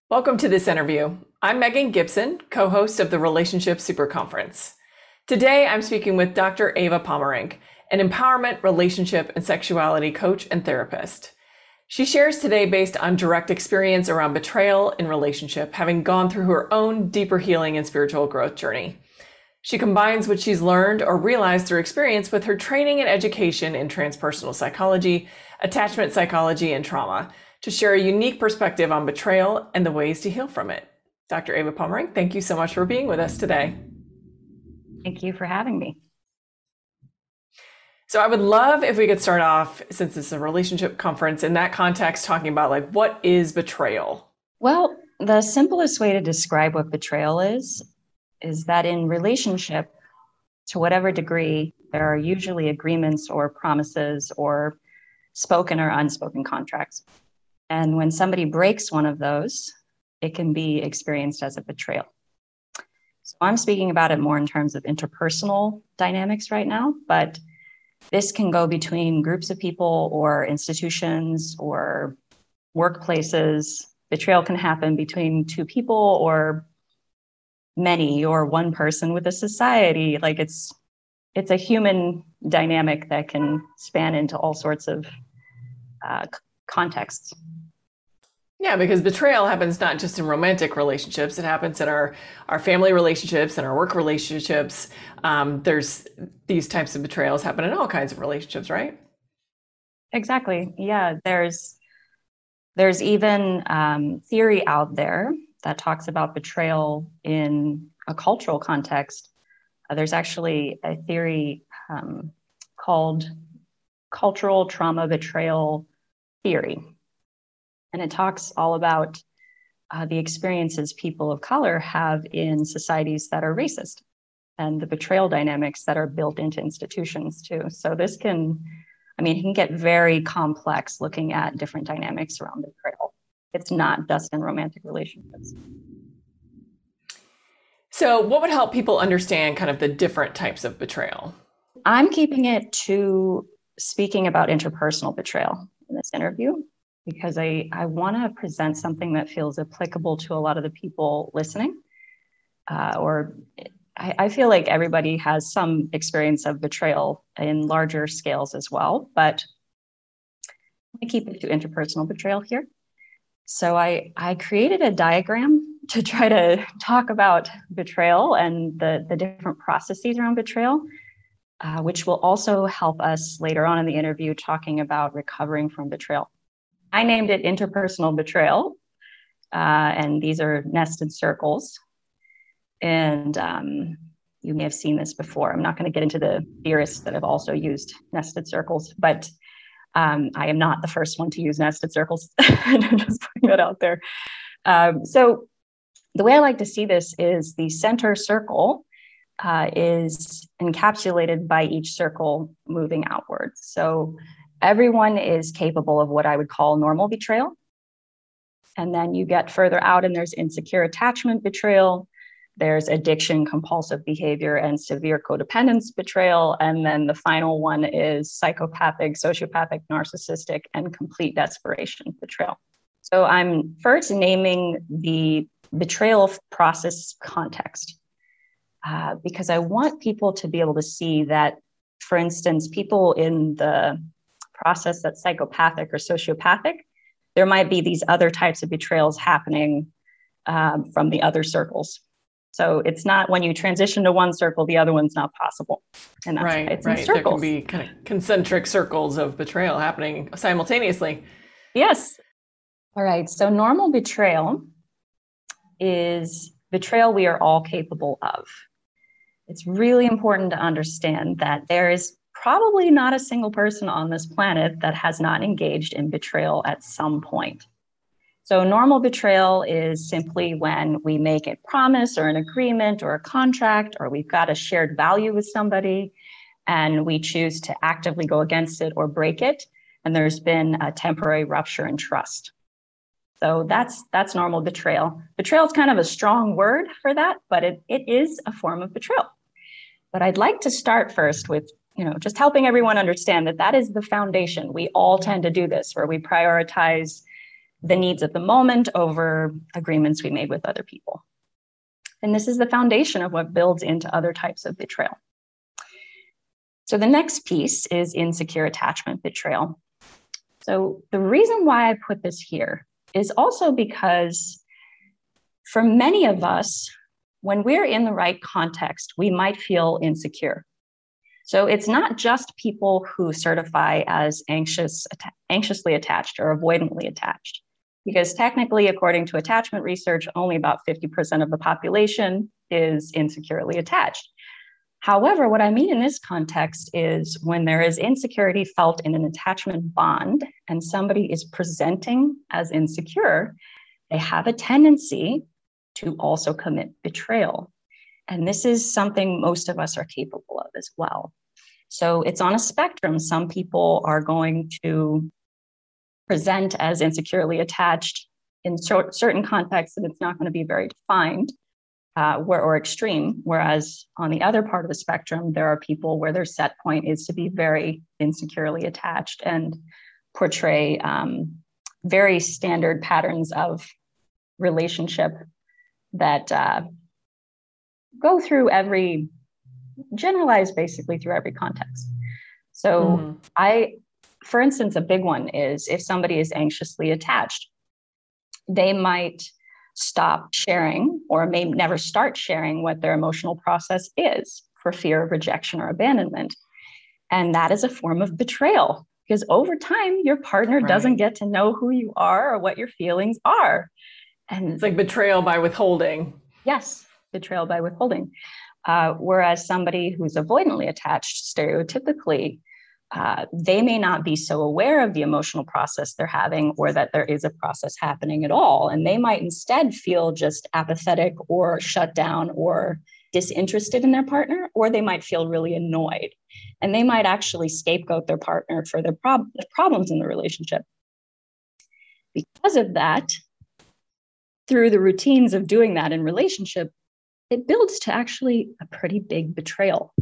Welcome to this interview. I'm Megan Gibson, co-host of the Relationship Super Conference. Today, I'm speaking with Dr. Eva Pomeranc, an empowerment, relationship, and sexuality coach and therapist. She shares today based on direct experience around betrayal in relationship, having gone through her own deeper healing and spiritual growth journey. She combines what she's learned or realized through experience with her training and education in transpersonal psychology, attachment psychology, and trauma to share a unique perspective on betrayal and the ways to heal from it. Dr. Eva Pomeranc, thank you so much for being with us today. Thank you for having me. So I would love if we could start off, since this is a relationship conference, in that context, talking about what is betrayal? Well, the simplest way to describe what betrayal is that in relationship, to whatever degree, there are usually agreements or promises or spoken or unspoken contracts. And when somebody breaks one of those, it can be experienced as a betrayal. So I'm speaking about it more in terms of interpersonal dynamics right now, but this can go between groups of people or institutions or workplaces. Betrayal can happen between two people or many or one person with a society. It's a human dynamic that can span into all sorts of contexts. Yeah, because betrayal happens not just in romantic relationships, it happens in our family relationships and our work relationships. There's these types of betrayals happen in all kinds of relationships, right? Exactly. Yeah, there's even theory out there that talks about betrayal in a cultural context. There's actually a theory called cultural trauma betrayal theory. And it talks all about the experiences people of color have in societies that are racist and the betrayal dynamics that are built into institutions too. So it can get very complex looking at different dynamics around betrayal. It's not just in romantic relationships. So what would help people understand kind of the different types of betrayal? I'm keeping it to speaking about interpersonal betrayal in this interview, because I want to present something that feels applicable to a lot of the people listening. I feel like everybody has some experience of betrayal in larger scales as well, but I keep it to interpersonal betrayal here. So I created a diagram to try to talk about betrayal and the different processes around betrayal, which will also help us later on in the interview talking about recovering from betrayal. I named it interpersonal betrayal, and these are nested circles. And you may have seen this before. I'm not going to get into the theorists that have also used nested circles, but I am not the first one to use nested circles. I'm just putting that out there. So the way I like to see this is the center circle is encapsulated by each circle moving outwards. So everyone is capable of what I would call normal betrayal. And then you get further out and there's insecure attachment betrayal. There's addiction, compulsive behavior, and severe codependence betrayal. And then the final one is psychopathic, sociopathic, narcissistic, and complete desperation betrayal. So I'm first naming the betrayal process context because I want people to be able to see that, for instance, people in the process that's psychopathic or sociopathic, there might be these other types of betrayals happening from the other circles. So it's not when you transition to one circle, the other one's not possible. And that's right. There can be kind of concentric circles of betrayal happening simultaneously. Yes. All right. So normal betrayal is betrayal we are all capable of. It's really important to understand that there is probably not a single person on this planet that has not engaged in betrayal at some point. So normal betrayal is simply when we make a promise or an agreement or a contract, or we've got a shared value with somebody and we choose to actively go against it or break it. And there's been a temporary rupture in trust. So that's normal betrayal. Betrayal is kind of a strong word for that, but it is a form of betrayal. But I'd like to start first with just helping everyone understand that is the foundation. We all tend to do this, where we prioritize the needs of the moment over agreements we made with other people. And this is the foundation of what builds into other types of betrayal. So the next piece is insecure attachment betrayal. So the reason why I put this here is also because for many of us, when we're in the right context, we might feel insecure. So it's not just people who certify as anxiously attached or avoidantly attached, because technically, according to attachment research, only about 50% of the population is insecurely attached. However, what I mean in this context is when there is insecurity felt in an attachment bond and somebody is presenting as insecure, they have a tendency to also commit betrayal. And this is something most of us are capable of as well. So it's on a spectrum. Some people are going to present as insecurely attached in certain contexts, and it's not going to be very defined or extreme. Whereas on the other part of the spectrum, there are people where their set point is to be very insecurely attached and portray very standard patterns of relationship that go through generalize basically through every context. So for instance, a big one is if somebody is anxiously attached, they might stop sharing or may never start sharing what their emotional process is for fear of rejection or abandonment. And that is a form of betrayal because over time, your partner doesn't get to know who you are or what your feelings are. And it's like betrayal by withholding. Yes, betrayal by withholding. Whereas somebody who's avoidantly attached, stereotypically, they may not be so aware of the emotional process they're having or that there is a process happening at all. And they might instead feel just apathetic or shut down or disinterested in their partner, or they might feel really annoyed. And they might actually scapegoat their partner for their problems in the relationship. Because of that, through the routines of doing that in relationship, it builds to actually a pretty big betrayal.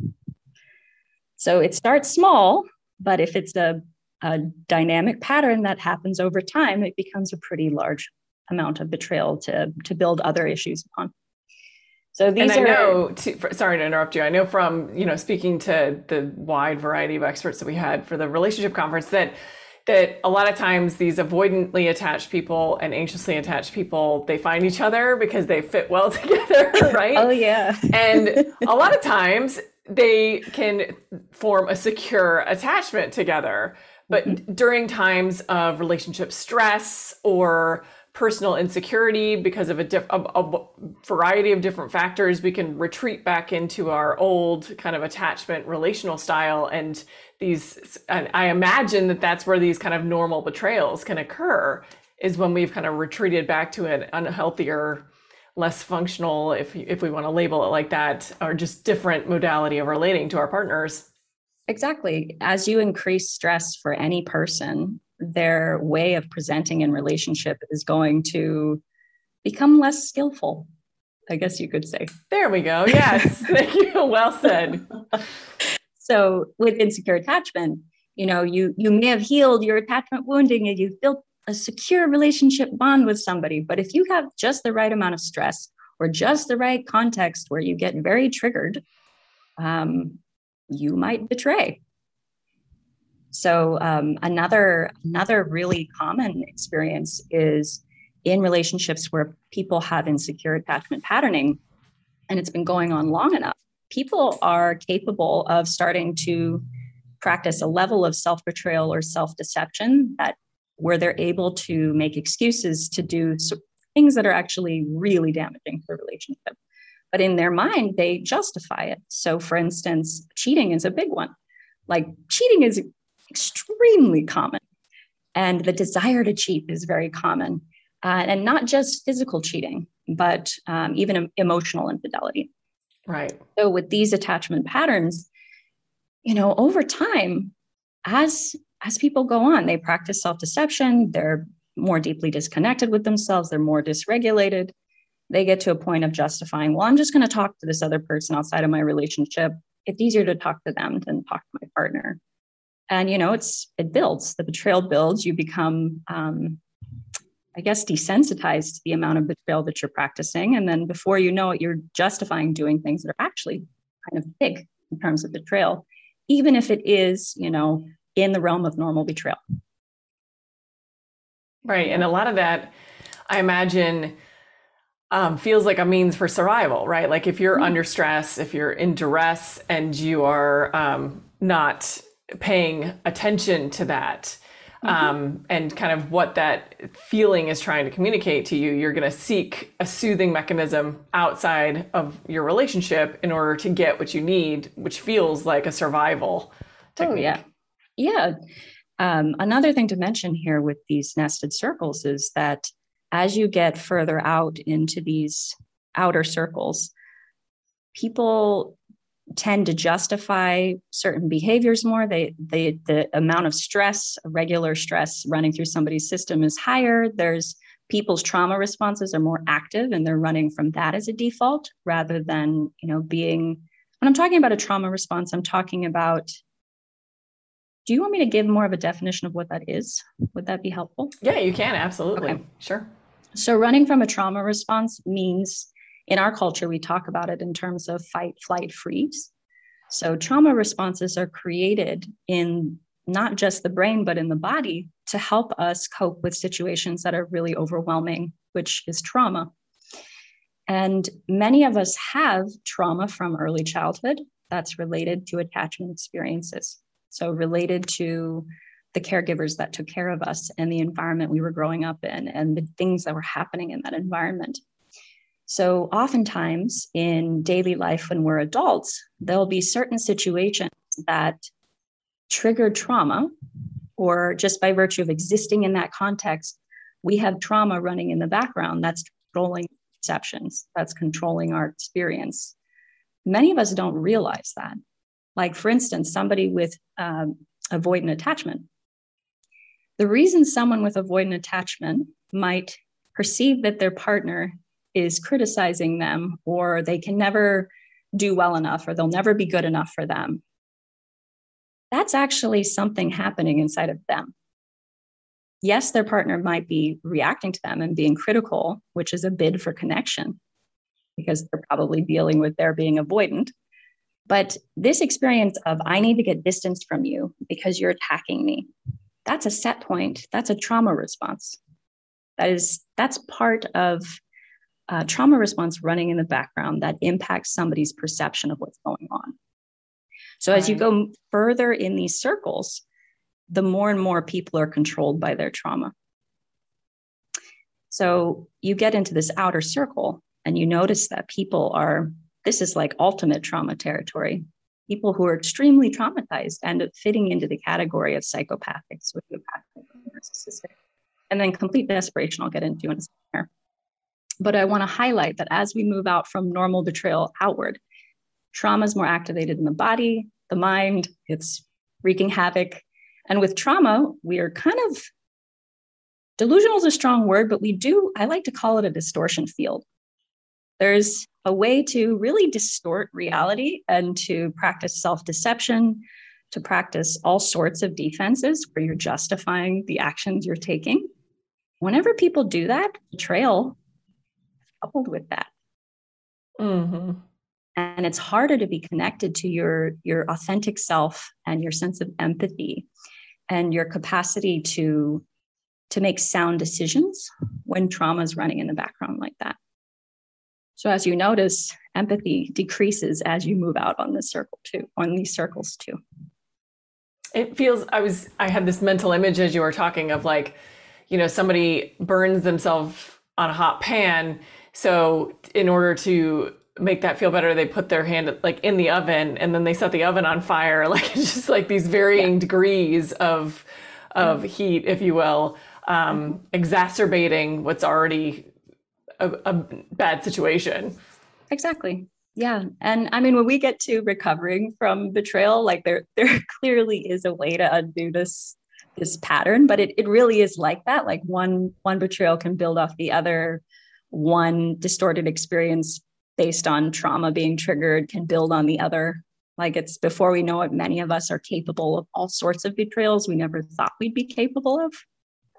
So it starts small, but if it's a dynamic pattern that happens over time, it becomes a pretty large amount of betrayal to build other issues upon. So these sorry to interrupt you. I know from, speaking to the wide variety of experts that we had for the relationship conference that a lot of times these avoidantly attached people and anxiously attached people, they find each other because they fit well together, right? Oh, yeah. And a lot of times they can form a secure attachment together. But during times of relationship stress or personal insecurity because of a variety of different factors, we can retreat back into our old kind of attachment relational style. And I imagine that that's where these kind of normal betrayals can occur, is when we've kind of retreated back to an unhealthier, less functional, if we want to label it like that, or just different modality of relating to our partners. Exactly. As you increase stress for any person, their way of presenting in relationship is going to become less skillful, I guess you could say. There we go. Yes. Thank you. Well said. So with insecure attachment, you may have healed your attachment wounding and you've built a secure relationship bond with somebody. But if you have just the right amount of stress or just the right context where you get very triggered, you might betray. So another really common experience is in relationships where people have insecure attachment patterning, and it's been going on long enough. People are capable of starting to practice a level of self-betrayal or self-deception where they're able to make excuses to do things that are actually really damaging for the relationship. But in their mind, they justify it. So for instance, cheating is a big one. Like cheating is extremely common. And the desire to cheat is very common. And not just physical cheating, but even emotional infidelity. Right. So with these attachment patterns, over time, as people go on, they practice self-deception, they're more deeply disconnected with themselves, they're more dysregulated. They get to a point of justifying, well, I'm just going to talk to this other person outside of my relationship. It's easier to talk to them than talk to my partner. And, it builds, the betrayal builds, you become, I guess, desensitized to the amount of betrayal that you're practicing. And then before you know it, you're justifying doing things that are actually kind of big in terms of betrayal, even if it is, in the realm of normal betrayal. Right. And a lot of that, I imagine, feels like a means for survival, right? Like if you're under stress, if you're in duress and you are not paying attention to that, and kind of what that feeling is trying to communicate to you, you're going to seek a soothing mechanism outside of your relationship in order to get what you need, which feels like a survival technique. Oh, yeah. Another thing to mention here with these nested circles is that as you get further out into these outer circles, people tend to justify certain behaviors more. The amount of stress, regular stress running through somebody's system is higher. People's trauma responses are more active and they're running from that as a default rather than, when I'm talking about a trauma response, I'm talking about, do you want me to give more of a definition of what that is? Would that be helpful? Yeah, you can. Absolutely. Okay. Sure. So running from a trauma response means, in our culture, we talk about it in terms of fight, flight, freeze. So trauma responses are created in not just the brain, but in the body to help us cope with situations that are really overwhelming, which is trauma. And many of us have trauma from early childhood that's related to attachment experiences. So related to the caregivers that took care of us and the environment we were growing up in and the things that were happening in that environment. So oftentimes in daily life when we're adults, there'll be certain situations that trigger trauma, or just by virtue of existing in that context, we have trauma running in the background that's controlling perceptions, that's controlling our experience. Many of us don't realize that. Like, for instance, somebody with avoidant attachment. The reason someone with avoidant attachment might perceive that their partner is criticizing them, or they can never do well enough, or they'll never be good enough for them, that's actually something happening inside of them. Yes, their partner might be reacting to them and being critical, which is a bid for connection, because they're probably dealing with their being avoidant. But this experience of, I need to get distanced from you because you're attacking me, that's a set point. That's a trauma response. That's part of trauma response running in the background that impacts somebody's perception of what's going on. So as you go further in these circles, the more and more people are controlled by their trauma. So you get into this outer circle and you notice that this is like ultimate trauma territory. People who are extremely traumatized end up fitting into the category of psychopathic, sociopathic, narcissistic, and then complete desperation I'll get into in a second. But I want to highlight that as we move out from normal betrayal outward, trauma is more activated in the body, the mind, it's wreaking havoc. And with trauma, we are kind of, delusional is a strong word, but I like to call it a distortion field. There's a way to really distort reality and to practice self-deception, to practice all sorts of defenses where you're justifying the actions you're taking. Whenever people do that, betrayal is coupled with that. Mm-hmm. And it's harder to be connected to your authentic self and your sense of empathy and your capacity to make sound decisions when trauma is running in the background like that. So as you notice, empathy decreases as you move out on these circles too. It feels, I had this mental image as you were talking of like, somebody burns themselves on a hot pan. So in order to make that feel better, they put their hand like in the oven and then they set the oven on fire. Like it's just like these varying degrees of heat, if you will, exacerbating what's already a bad situation. Exactly. Yeah. And I mean, when we get to recovering from betrayal, like there clearly is a way to undo this pattern, but it really is like that. Like one betrayal can build off the other. One distorted experience based on trauma being triggered can build on the other. Like it's before we know it, many of us are capable of all sorts of betrayals we never thought we'd be capable of.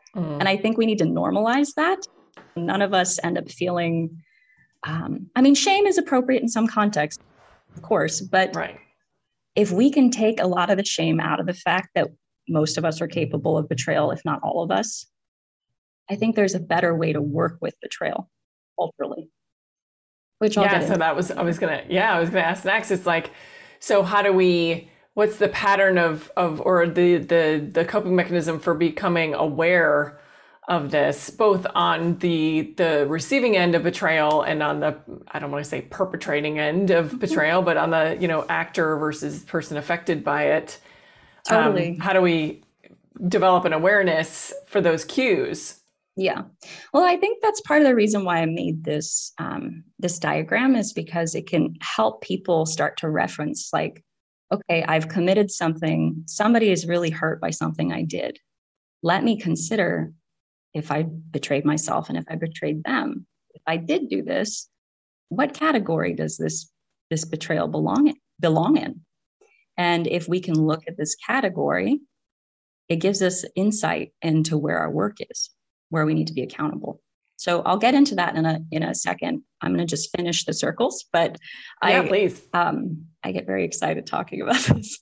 And I think we need to normalize that. None of us end up feeling, shame is appropriate in some contexts, of course, but Right. if we can take a lot of the shame out of the fact that most of us are capable of betrayal, if not all of us, I think there's a better way to work with betrayal culturally. Which I'll get into. So I was gonna ask next. It's like, so how do we, what's the pattern of or the coping mechanism for becoming aware of this, both on the receiving end of betrayal and on the, I don't want to say perpetrating end of betrayal, but on the, actor versus person affected by it. Totally. How do we develop an awareness for those cues? Yeah. Well, I think that's part of the reason why I made this this diagram, is because it can help people start to reference, like, okay, I've committed something. Somebody is really hurt by something I did. Let me consider if I betrayed myself and if I betrayed them. If I did do this, what category does this betrayal belong in? And if we can look at this category, it gives us insight into where our work is, where we need to be accountable. So I'll get into that in a second. I'm going to just finish the circles, but please. I get very excited talking about this.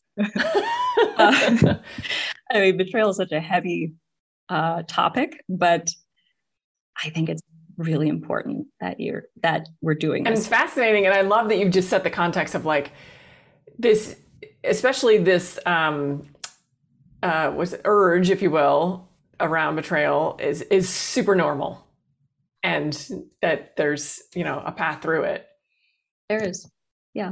Betrayal is such a heavy topic, but I think it's really important that we're doing this. And it's fascinating, and I love that you've just set the context of like this, especially this was urge, if you will, around betrayal is super normal, and that there's a path through it. There is, yeah.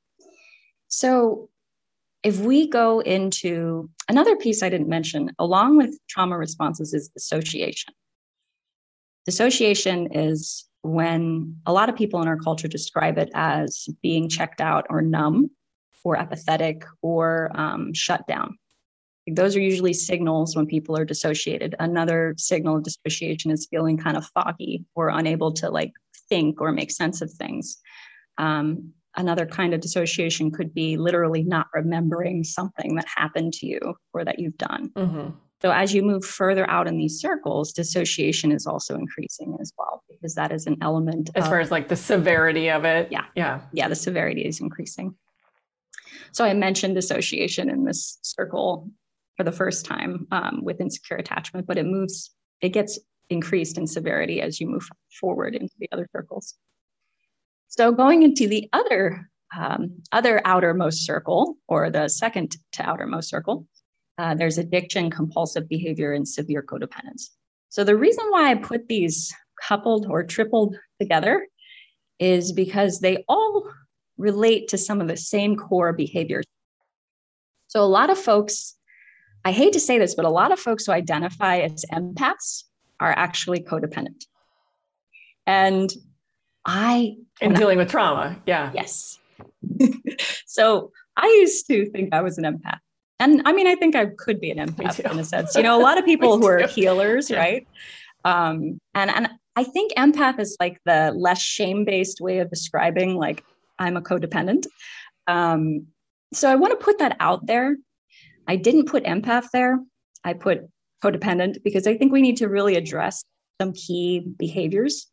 So if we go into another piece I didn't mention, along with trauma responses, is dissociation. Dissociation is when a lot of people in our culture describe it as being checked out or numb or apathetic or shut down. Those are usually signals when people are dissociated. Another signal of dissociation is feeling kind of foggy or unable to like think or make sense of things. Another kind of dissociation could be literally not remembering something that happened to you or that you've done. Mm-hmm. So as you move further out in these circles, dissociation is also increasing as well, because that is an element as far as like the severity of it. Yeah, the severity is increasing. So I mentioned dissociation in this circle for the first time with insecure attachment, but it gets increased in severity as you move forward into the other circles. So going into the other outermost circle, or the second to outermost circle, there's addiction, compulsive behavior, and severe codependence. So the reason why I put these coupled or tripled together is because they all relate to some of the same core behaviors. So a lot of folks, I hate to say this, but a lot of folks who identify as empaths are actually codependent. And dealing with trauma. Yeah. Yes. So I used to think I was an empath. And I mean, I think I could be an empath in a sense. A lot of people who are healers, yeah. Right? And I think empath is like the less shame-based way of describing, like, I'm a codependent. So I want to put that out there. I didn't put empath there. I put codependent because I think we need to really address some key behaviors.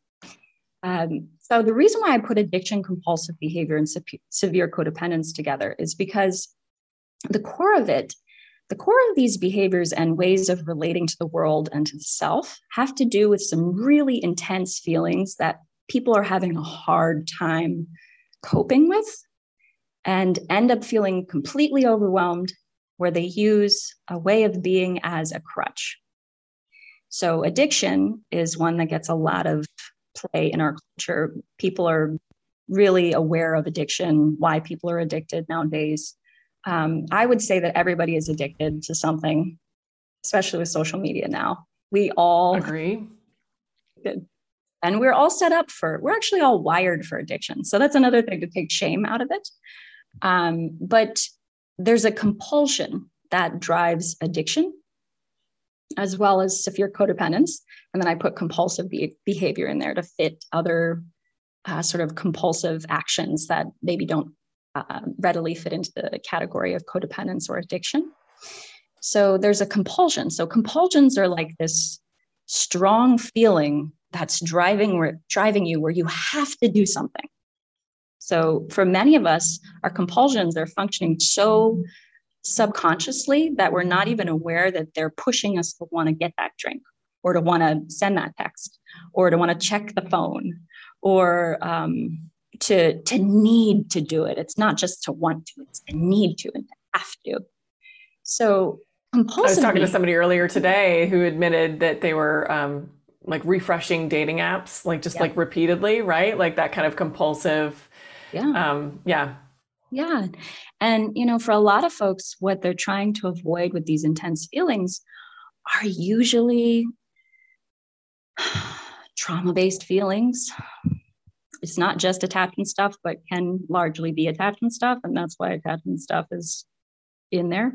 So the reason why I put addiction, compulsive behavior, and severe codependence together is because the core of these behaviors and ways of relating to the world and to the self have to do with some really intense feelings that people are having a hard time coping with and end up feeling completely overwhelmed, where they use a way of being as a crutch. So addiction is one that gets a lot of play in our culture. People are really aware of addiction, why people are addicted nowadays. I would say that everybody is addicted to something, especially with social media now. We all agree. And we're all we're actually all wired for addiction. So that's another thing to take shame out of it. But there's a compulsion that drives addiction, as well as severe codependence. And then I put compulsive behavior in there to fit other sort of compulsive actions that maybe don't readily fit into the category of codependence or addiction. So there's a compulsion. So compulsions are like this strong feeling that's driving you where you have to do something. So for many of us, our compulsions are functioning so subconsciously that we're not even aware that they're pushing us to want to get that drink, or to want to send that text, or to want to check the phone, or to need to do it. It's not just to want to, it's to need to and to have to. So compulsively, I was talking to somebody earlier today who admitted that they were like refreshing dating apps, like just like repeatedly, right? Like that kind of compulsive. Yeah. And, for a lot of folks, what they're trying to avoid with these intense feelings are usually trauma-based feelings. It's not just attachment stuff, but can largely be attachment stuff. And that's why attachment stuff is in there.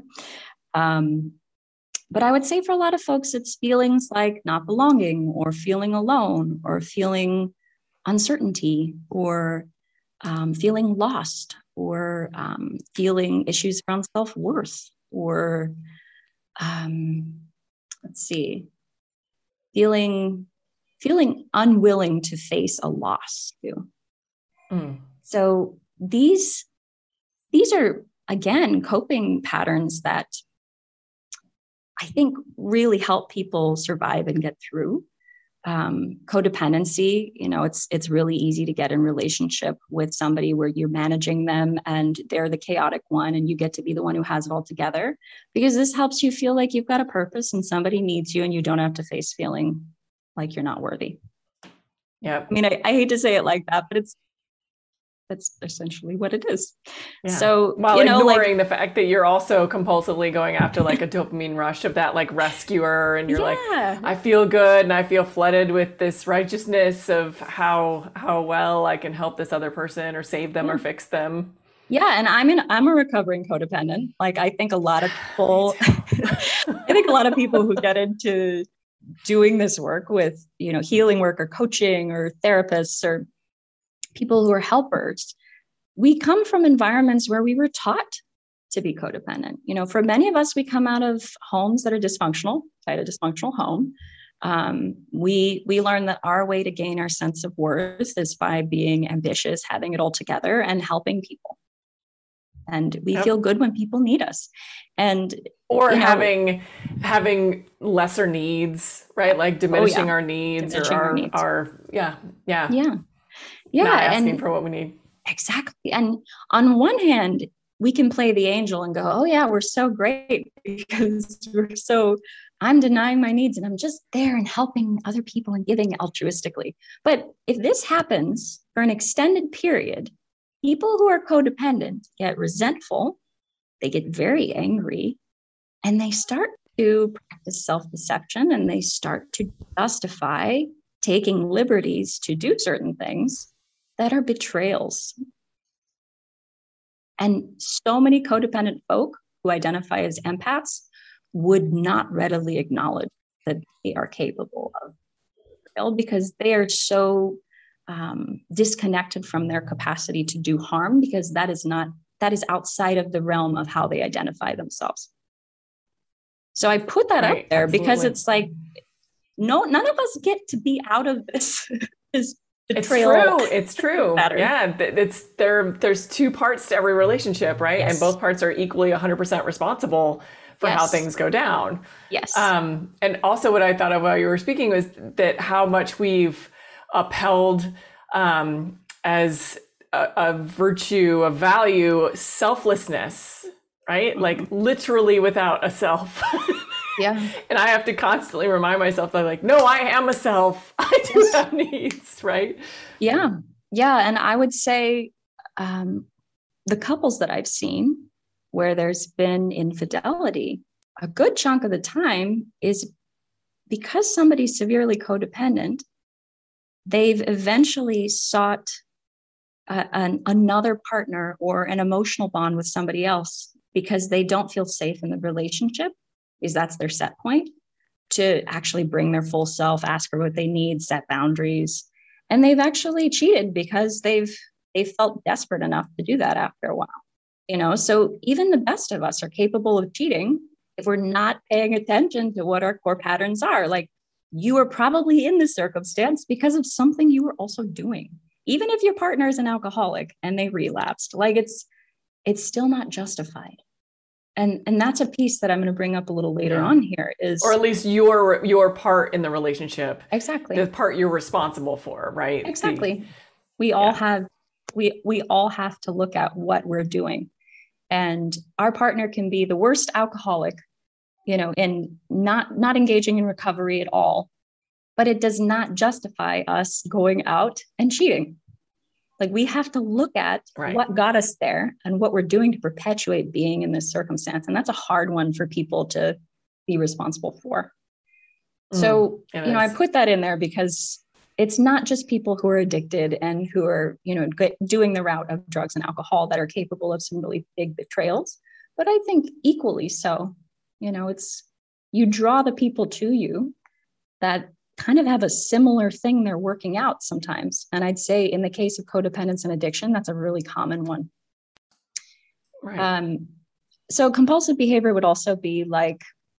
But I would say for a lot of folks, it's feelings like not belonging, or feeling alone, or feeling uncertainty, or feeling lost, or feeling issues around self-worth, or feeling unwilling to face a loss too. So these are, again, coping patterns that I think really help people survive and get through. Codependency, it's really easy to get in relationship with somebody where you're managing them and they're the chaotic one, and you get to be the one who has it all together, because this helps you feel like you've got a purpose and somebody needs you, and you don't have to face feeling like you're not worthy. Yeah. I mean, I hate to say it like that, but that's essentially what it is. Yeah. So, while ignoring the fact that you're also compulsively going after like a dopamine rush of that like rescuer, and you're like, I feel good and I feel flooded with this righteousness of how well I can help this other person or save them or fix them. Yeah. And I'm a recovering codependent. Like, I think a lot of people who get into doing this work with, healing work or coaching or therapists or people who are helpers, we come from environments where we were taught to be codependent. For many of us, we come out of homes that are dysfunctional, a dysfunctional home. We learn that our way to gain our sense of worth is by being ambitious, having it all together, and helping people. And we feel good when people need us. Or having lesser needs, right? Like diminishing our needs, or our not asking for what we need. Exactly. And on one hand, we can play the angel and go, oh yeah, we're so great because I'm denying my needs and I'm just there and helping other people and giving altruistically. But if this happens for an extended period, people who are codependent get resentful, they get very angry, and they start to practice self-deception, and they start to justify taking liberties to do certain things that are betrayals. And so many codependent folk who identify as empaths would not readily acknowledge that they are capable of betrayal, because they are so disconnected from their capacity to do harm, because that is outside of the realm of how they identify themselves. So I put that out there because it's like, none of us get to be out of this betrayal. It's true. Pattern. Yeah. There's two parts to every relationship, right? Yes. And both parts are equally 100% responsible for how things go down. Yes. And also what I thought of while you were speaking was that how much we've upheld as a virtue, a value, selflessness, right? Mm-hmm. Like literally without a self. Yeah. And I have to constantly remind myself that, like, no, I am a self. I do have needs, right? Yeah. Yeah. And I would say the couples that I've seen where there's been infidelity, a good chunk of the time is because somebody's severely codependent, they've eventually sought another partner or an emotional bond with somebody else because they don't feel safe in the relationship, because that's their set point, to actually bring their full self, ask for what they need, set boundaries. And they've actually cheated because they've felt desperate enough to do that after a while. So even the best of us are capable of cheating if we're not paying attention to what our core patterns are. Like, you are probably in this circumstance because of something you were also doing. Even if your partner is an alcoholic and they relapsed, like it's still not justified. And that's a piece that I'm going to bring up a little later on here is, or at least your part in the relationship. Exactly. The part you're responsible for, right? Exactly. We all have to look at what we're doing. And our partner can be the worst alcoholic, and not engaging in recovery at all. But it does not justify us going out and cheating. Like, we have to look at what got us there and what we're doing to perpetuate being in this circumstance. And that's a hard one for people to be responsible for. So, I put that in there because it's not just people who are addicted and who are, doing the route of drugs and alcohol that are capable of some really big betrayals. But I think equally so, it's, you draw the people to you that kind of have a similar thing they're working out sometimes. And I'd say in the case of codependence and addiction, that's a really common one. Right. So compulsive behavior would also be like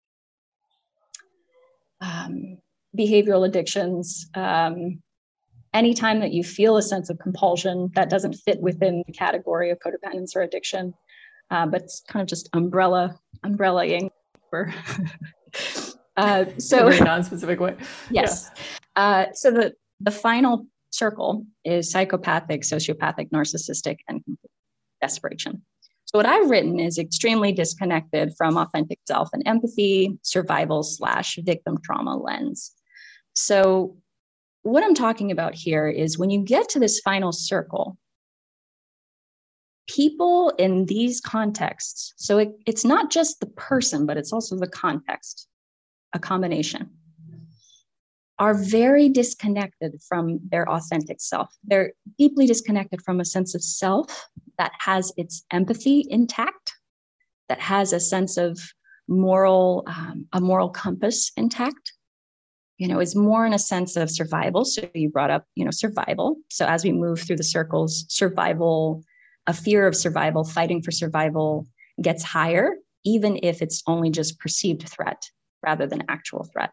behavioral addictions. Anytime that you feel a sense of compulsion that doesn't fit within the category of codependence or addiction, but it's kind of just umbrellaing for so in a very non-specific way. Yes. Yeah. So the final circle is psychopathic, sociopathic, narcissistic, and desperation. So what I've written is extremely disconnected from authentic self and empathy, survival/victim trauma lens. So what I'm talking about here is when you get to this final circle, people in these contexts, so it's not just the person, but it's also the context, a combination, are very disconnected from their authentic self. They're deeply disconnected from a sense of self that has its empathy intact, that has a sense of a moral compass intact, is more in a sense of survival. So you brought up, survival. So as we move through the circles, survival, a fear of survival, fighting for survival gets higher, even if it's only just perceived threat rather than actual threat.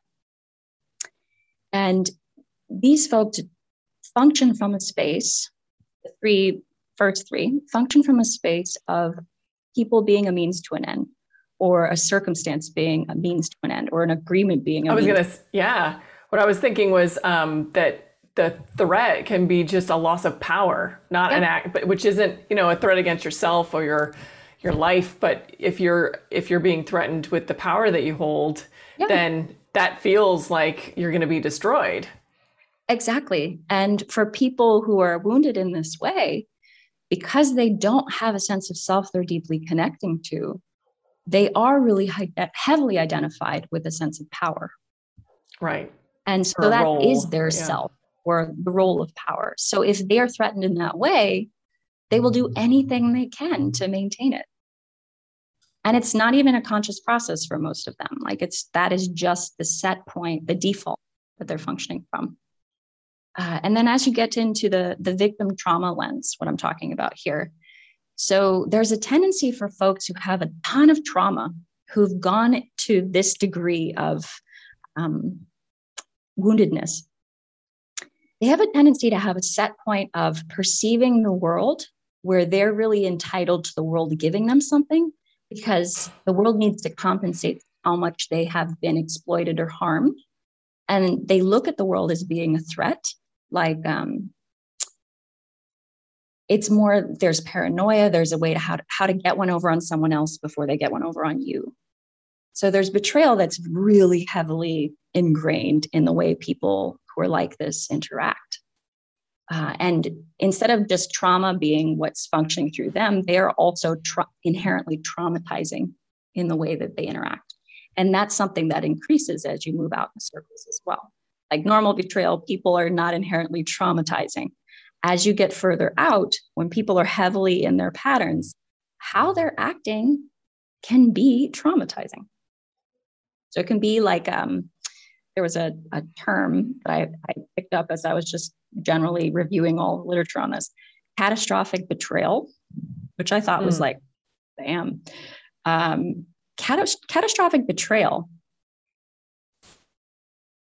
And these folks function from a space, the first three function from a space of people being a means to an end, or a circumstance being a means to an end, or an agreement being a means. What I was thinking was that the threat can be just a loss of power, not an act, but which isn't, a threat against yourself or your life. But if you're being threatened with the power that you hold, then that feels like you're going to be destroyed. Exactly. And for people who are wounded in this way, because they don't have a sense of self they're deeply connecting to, they are really heavily identified with a sense of power. Right. And so that is their self, or the role of power. So if they are threatened in that way, they will do anything they can to maintain it. And it's not even a conscious process for most of them. Like that is just the set point, the default that they're functioning from. And then as you get into the victim trauma lens, what I'm talking about here. So there's a tendency for folks who have a ton of trauma, who've gone to this degree of woundedness. They have a tendency to have a set point of perceiving the world where they're really entitled to the world giving them something, because the world needs to compensate how much they have been exploited or harmed. And they look at the world as being a threat. Like it's more, there's paranoia, there's a way to how to get one over on someone else before they get one over on you. So there's betrayal that's really heavily ingrained in the way people who are like this interact. And instead of just trauma being what's functioning through them, they are also inherently traumatizing in the way that they interact. And that's something that increases as you move out in circles as well. Like normal betrayal, people are not inherently traumatizing. As you get further out, when people are heavily in their patterns, how they're acting can be traumatizing. So it can be like, there was a term that I picked up as I was just generally reviewing all the literature on this, catastrophic betrayal, which I thought was like, damn. Catastrophic betrayal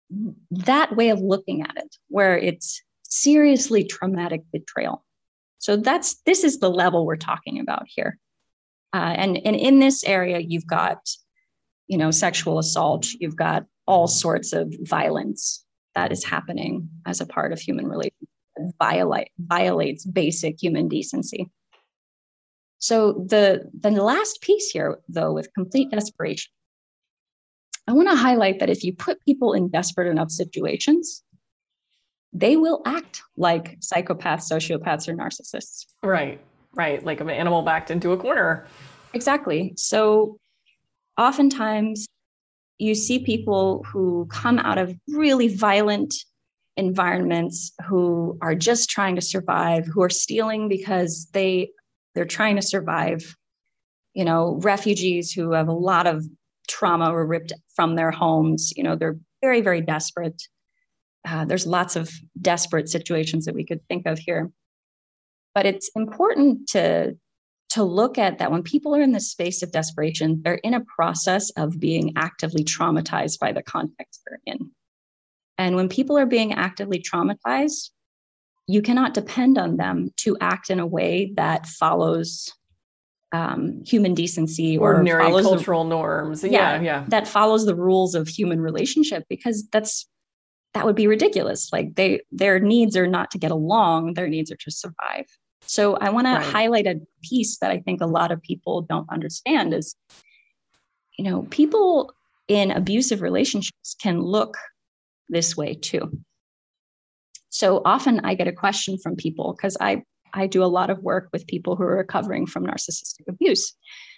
that way of looking at it, where it's seriously traumatic betrayal. So this is the level we're talking about here. And in this area, you've got, sexual assault, you've got all sorts of violence that is happening as a part of human relationships that violates basic human decency. So the last piece here, though, with complete desperation, I want to highlight that if you put people in desperate enough situations, they will act like psychopaths, sociopaths, or narcissists. Right. Like an animal backed into a corner. Exactly. So oftentimes you see people who come out of really violent environments, who are just trying to survive, who are stealing because they're trying to survive, refugees who have a lot of trauma or ripped from their homes. They're very, very desperate. There's lots of desperate situations that we could think of here. But it's important to look at that when people are in this space of desperation, they're in a process of being actively traumatized by the context they're in. And when people are being actively traumatized, you cannot depend on them to act in a way that follows human decency or ordinary follows cultural norms. Yeah. That follows the rules of human relationship, because that would be ridiculous. Like their needs are not to get along, their needs are to survive. So I want to highlight a piece that I think a lot of people don't understand is, people in abusive relationships can look this way too. So often I get a question from people, because I do a lot of work with people who are recovering from narcissistic abuse.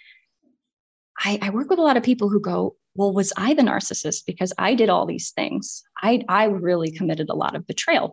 I work with a lot of people who go, well, was I the narcissist? Because I did all these things. I really committed a lot of betrayal.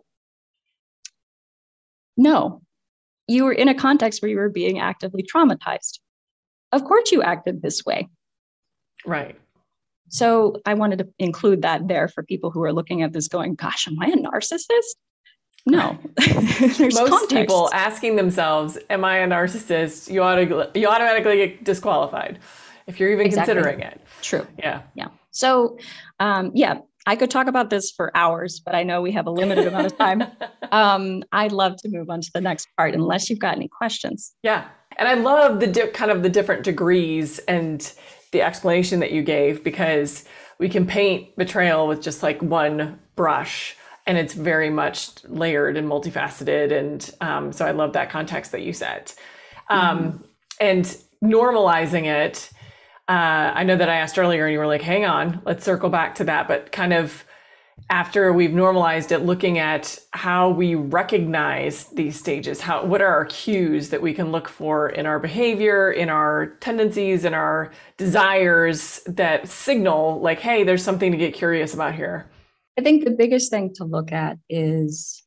No, you were in a context where you were being actively traumatized. Of course you acted this way. Right. So I wanted to include that there for people who are looking at this going, gosh, am I a narcissist? No. There's most context. People asking themselves, am I a narcissist? You automatically get disqualified if you're even considering it. True. Yeah. So, I could talk about this for hours, but I know we have a limited amount of time. I'd love to move on to the next part, unless you've got any questions. Yeah. And I love the kind of the different degrees and the explanation that you gave, because we can paint betrayal with just like one brush, and it's very much layered and multifaceted. And so I love that context that you set. And normalizing it, I know that I asked earlier and you were like, hang on, let's circle back to that. But kind of after we've normalized it, looking at how we recognize these stages, what are our cues that we can look for in our behavior, in our tendencies, in our desires that signal like, hey, there's something to get curious about here. I think the biggest thing to look at is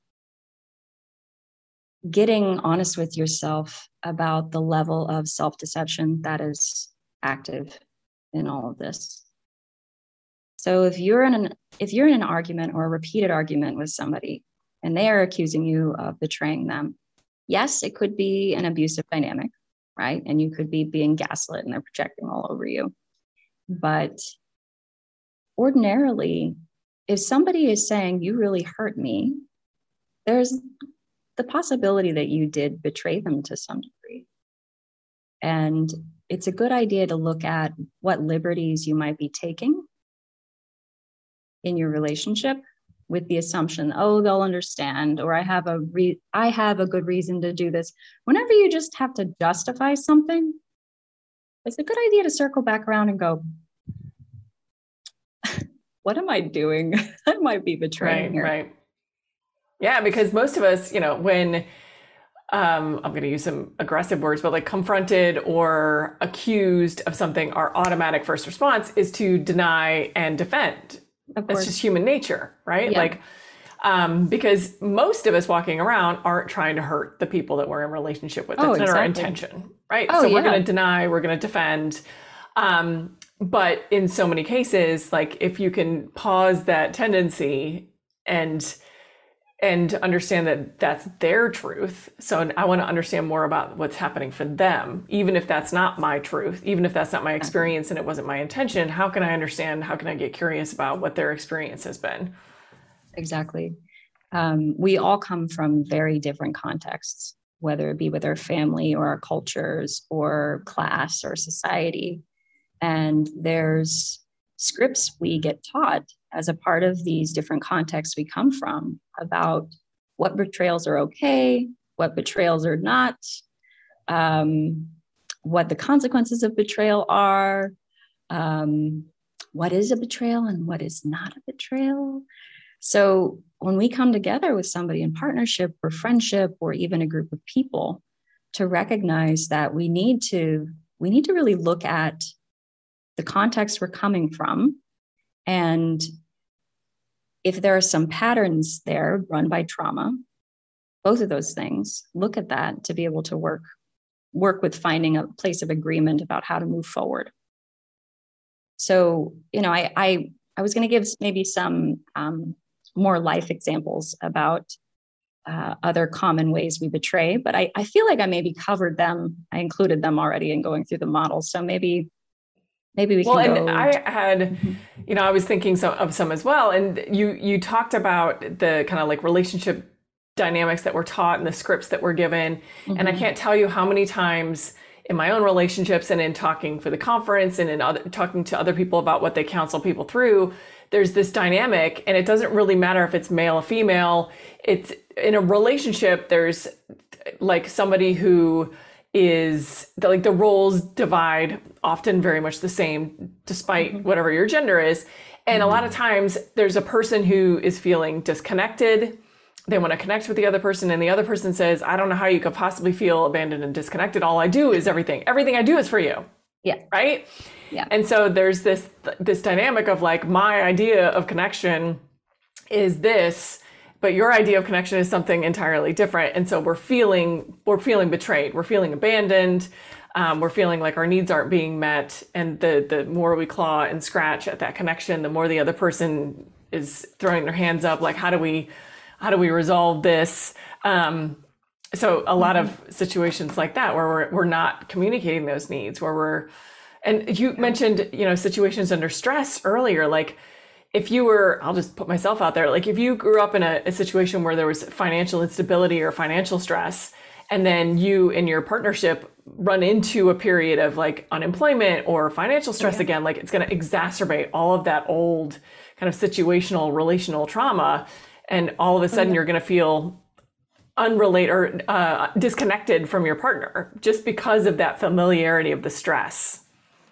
getting honest with yourself about the level of self-deception that is active in all of this. So if you're in an argument or a repeated argument with somebody and they are accusing you of betraying them, yes, it could be an abusive dynamic, right? And you could be being gaslit and they're projecting all over you. But ordinarily, if somebody is saying you really hurt me, there's the possibility that you did betray them to some degree. And it's a good idea to look at what liberties you might be taking in your relationship with the assumption, oh, they'll understand, or I have a good reason to do this. Whenever you just have to justify something, it's a good idea to circle back around and go, what am I doing? I might be betraying here. Right. Yeah, because most of us, when I'm going to use some aggressive words, but like confronted or accused of something, our automatic first response is to deny and defend. That's just human nature, right? Yeah. Because most of us walking around aren't trying to hurt the people that we're in relationship with. That's not our intention, right? So we're going to deny, we're going to defend. But in so many cases, like if you can pause that tendency and and understand that that's their truth. So I want to understand more about what's happening for them, even if that's not my truth, even if that's not my experience and it wasn't my intention. How can I understand? How can I get curious about what their experience has been? Exactly. We all come from very different contexts, whether it be with our family or our cultures or class or society. And there's scripts we get taught as a part of these different contexts we come from about what betrayals are okay, what betrayals are not, what the consequences of betrayal are, what is a betrayal and what is not a betrayal. So when we come together with somebody in partnership or friendship or even a group of people, to recognize that we need to really look at the context we're coming from. And if there are some patterns there run by trauma, both of those things, look at that to be able to work with finding a place of agreement about how to move forward. So, I was going to give maybe some more life examples about other common ways we betray, but I feel like I maybe covered them. I included them already in going through the model. So maybe we can go. And I had, I was thinking of some as well. And you talked about the kind of like relationship dynamics that we're taught and the scripts that we're given. Mm-hmm. And I can't tell you how many times in my own relationships and in talking for the conference and in talking to other people about what they counsel people through, there's this dynamic, and it doesn't really matter if it's male or female. It's in a relationship, there's like somebody who is like the roles divide often very much the same despite whatever your gender is. And a lot of times there's a person who is feeling disconnected. They want to connect with the other person, and the other person says, I don't know how you could possibly feel abandoned and disconnected. All I do is everything I do is for you. Yeah. Right. Yeah. And so there's this dynamic of like, my idea of connection is this, but your idea of connection is something entirely different. And so we're feeling betrayed. We're feeling abandoned. We're feeling like our needs aren't being met. And the more we claw and scratch at that connection, the more the other person is throwing their hands up. Like, how do we resolve this? So a lot of situations like that where we're not communicating those needs, and you mentioned, situations under stress earlier, like if you were, I'll just put myself out there, like if you grew up in a situation where there was financial instability or financial stress, and then you in your partnership run into a period of like unemployment or financial stress again, like it's going to exacerbate all of that old kind of situational relational trauma. And all of a sudden you're going to feel unrelated or disconnected from your partner just because of that familiarity of the stress.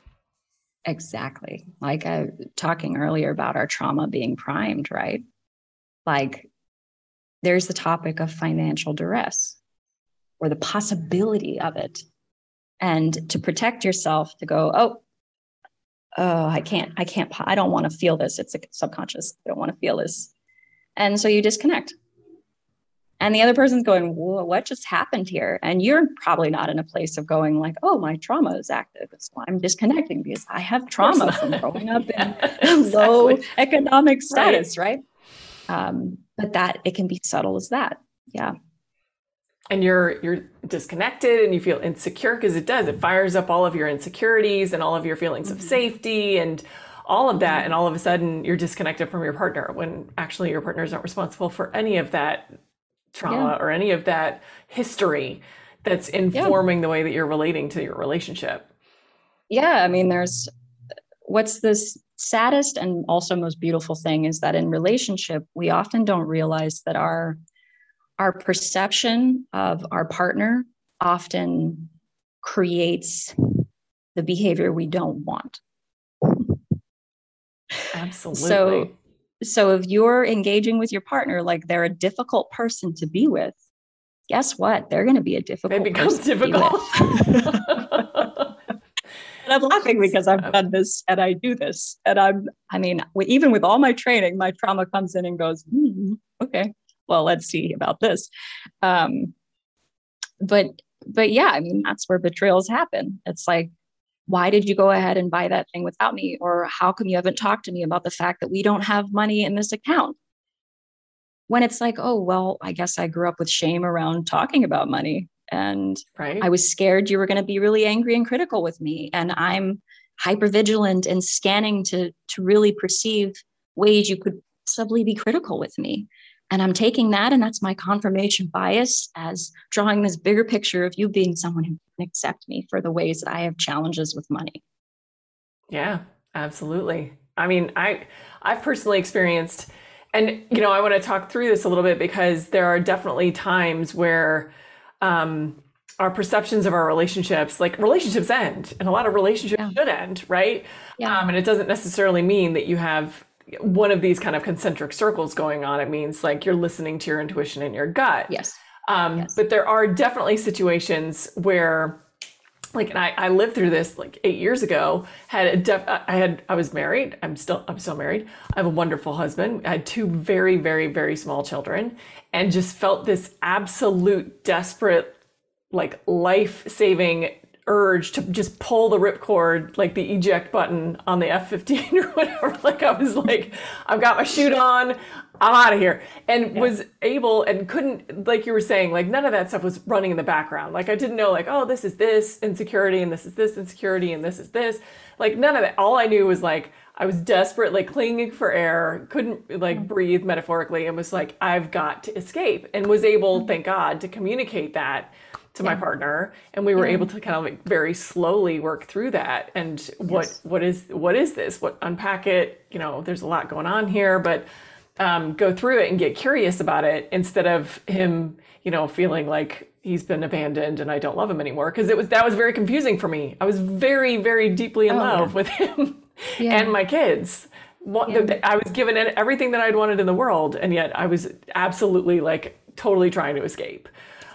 Exactly. Like I was talking earlier about our trauma being primed, right? Like there's the topic of financial duress or the possibility of it. And to protect yourself, to go, I don't want to feel this. It's a subconscious. I don't want to feel this. And so you disconnect. And the other person's going, what just happened here? And you're probably not in a place of going like, oh, my trauma is active. So I'm disconnecting because I have trauma from growing up in low economic status, right? But that it can be subtle as that. Yeah. And you're disconnected and you feel insecure because it fires up all of your insecurities and all of your feelings of safety and all of that. And all of a sudden you're disconnected from your partner when actually your partner is not responsible for any of that trauma or any of that history that's informing the way that you're relating to your relationship. Yeah. I mean, what's this saddest and also most beautiful thing is that in relationship, we often don't realize that our perception of our partner often creates the behavior we don't want. Absolutely. So if you're engaging with your partner like they're a difficult person to be with, guess what? They're going to be a difficult person to be with. And I'm laughing because I've done this and I do this. And even with all my training, my trauma comes in and goes, okay, well, let's see about this. But yeah, I mean, that's where betrayals happen. It's like, why did you go ahead and buy that thing without me? Or how come you haven't talked to me about the fact that we don't have money in this account? when it's like, oh, well, I guess I grew up with shame around talking about money. And I Right. was scared you were going to be really angry and critical with me. And I'm hyper vigilant and scanning to really perceive ways you could possibly be critical with me. And I'm taking that, and that's my confirmation bias as drawing this bigger picture of you being someone who can accept me for the ways that I have challenges with money. Yeah, absolutely. I mean, I've personally experienced, and I want to talk through this a little bit because there are definitely times where our perceptions of our relationships, like relationships end, and a lot of relationships Yeah. should end, right? Yeah. And it doesn't necessarily mean that you have one of these kind of concentric circles going on. It means like you're listening to your intuition and your gut. Yes. Yes. But there are definitely situations where, like, and I lived through this like 8 years ago. I was married. I'm still married. I have a wonderful husband. I had two very, very, very small children, and just felt this absolute desperate, like, life-saving urge to just pull the ripcord, like the eject button on the F-15 or whatever. Like, I was like, I've got my chute on, I'm out of here. And Yeah. was able and couldn't, like you were saying, like none of that stuff was running in the background. Like I didn't know, like, oh, this is this insecurity and this is this insecurity and this is this. Like none of that. All I knew was like, I was desperate, like clinging for air, couldn't like breathe metaphorically, and was like, I've got to escape, and was able, thank God, to communicate that to my partner, and we were Yeah. able to kind of like very slowly work through that. And Yes. what is this? What unpack it? There's a lot going on here, but go through it and get curious about it instead of him, feeling like he's been abandoned and I don't love him anymore. Because that was very confusing for me. I was very, very deeply in Oh, love yeah. with him Yeah. and my kids. I was given everything that I'd wanted in the world, and yet I was absolutely like totally trying to escape.